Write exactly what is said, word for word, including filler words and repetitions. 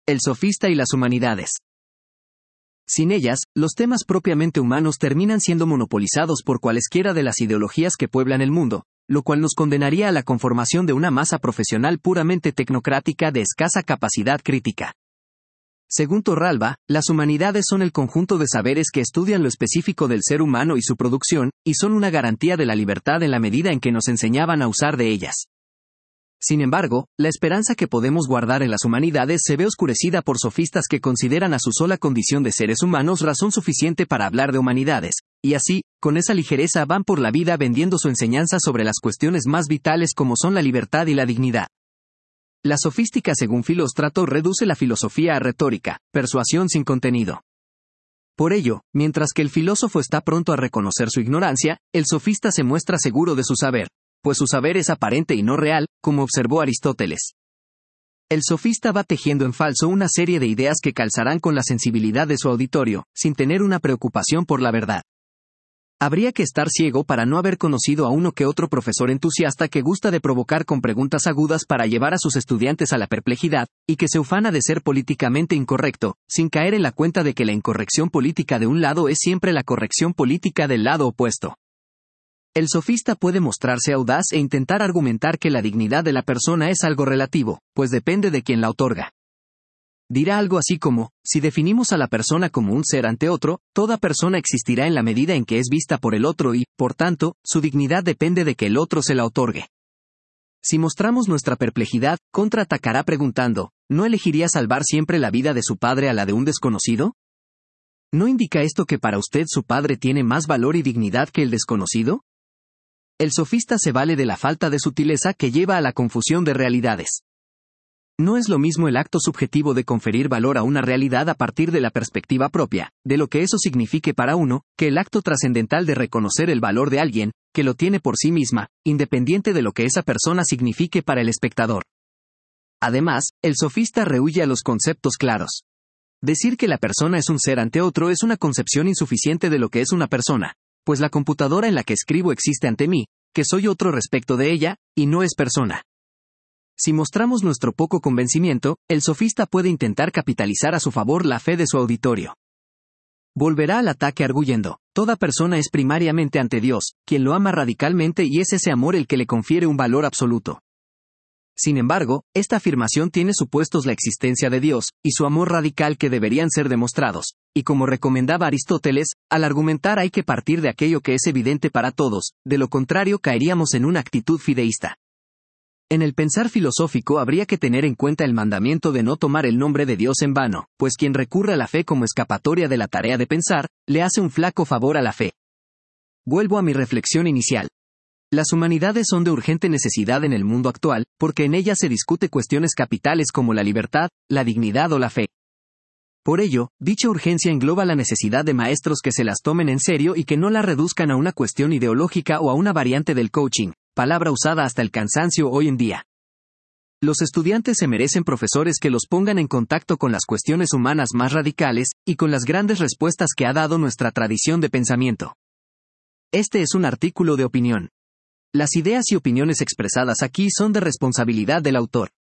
El sofista y las humanidades. Sin ellas, los temas propiamente humanos terminan siendo monopolizados por cualesquiera de las ideologías que pueblan el mundo, lo cual nos condenaría a la conformación de una masa profesional puramente tecnocrática de escasa capacidad crítica. Según Torralba, las humanidades son el conjunto de saberes que estudian lo específico del ser humano y su producción, y son una garantía de la libertad en la medida en que nos enseñaban a usar de ellas. Sin embargo, la esperanza que podemos guardar en las humanidades se ve oscurecida por sofistas que consideran a su sola condición de seres humanos razón suficiente para hablar de humanidades, y así, con esa ligereza van por la vida vendiendo su enseñanza sobre las cuestiones más vitales como son la libertad y la dignidad. La sofística, según Filóstrato, reduce la filosofía a retórica, persuasión sin contenido. Por ello, mientras que el filósofo está pronto a reconocer su ignorancia, el sofista se muestra seguro de su saber, pues su saber es aparente y no real, como observó Aristóteles. El sofista va tejiendo en falso una serie de ideas que calzarán con la sensibilidad de su auditorio, sin tener una preocupación por la verdad. Habría que estar ciego para no haber conocido a uno que otro profesor entusiasta que gusta de provocar con preguntas agudas para llevar a sus estudiantes a la perplejidad, y que se ufana de ser políticamente incorrecto, sin caer en la cuenta de que la incorrección política de un lado es siempre la corrección política del lado opuesto. El sofista puede mostrarse audaz e intentar argumentar que la dignidad de la persona es algo relativo, pues depende de quien la otorga. Dirá algo así como, si definimos a la persona como un ser ante otro, toda persona existirá en la medida en que es vista por el otro y, por tanto, su dignidad depende de que el otro se la otorgue. Si mostramos nuestra perplejidad, contraatacará preguntando, ¿no elegiría salvar siempre la vida de su padre a la de un desconocido? ¿No indica esto que para usted su padre tiene más valor y dignidad que el desconocido? El sofista se vale de la falta de sutileza que lleva a la confusión de realidades. No es lo mismo el acto subjetivo de conferir valor a una realidad a partir de la perspectiva propia, de lo que eso signifique para uno, que el acto trascendental de reconocer el valor de alguien, que lo tiene por sí misma, independiente de lo que esa persona signifique para el espectador. Además, el sofista rehúye a los conceptos claros. Decir que la persona es un ser ante otro es una concepción insuficiente de lo que es una persona, pues la computadora en la que escribo existe ante mí, que soy otro respecto de ella, y no es persona. Si mostramos nuestro poco convencimiento, el sofista puede intentar capitalizar a su favor la fe de su auditorio. Volverá al ataque arguyendo, toda persona es primariamente ante Dios, quien lo ama radicalmente y es ese amor el que le confiere un valor absoluto. Sin embargo, esta afirmación tiene supuestos la existencia de Dios, y su amor radical que deberían ser demostrados, y como recomendaba Aristóteles, al argumentar hay que partir de aquello que es evidente para todos, de lo contrario caeríamos en una actitud fideísta. En el pensar filosófico habría que tener en cuenta el mandamiento de no tomar el nombre de Dios en vano, pues quien recurre a la fe como escapatoria de la tarea de pensar, le hace un flaco favor a la fe. Vuelvo a mi reflexión inicial. Las humanidades son de urgente necesidad en el mundo actual, porque en ellas se discute cuestiones capitales como la libertad, la dignidad o la fe. Por ello, dicha urgencia engloba la necesidad de maestros que se las tomen en serio y que no la reduzcan a una cuestión ideológica o a una variante del coaching, palabra usada hasta el cansancio hoy en día. Los estudiantes se merecen profesores que los pongan en contacto con las cuestiones humanas más radicales, y con las grandes respuestas que ha dado nuestra tradición de pensamiento. Este es un artículo de opinión. Las ideas y opiniones expresadas aquí son de responsabilidad del autor.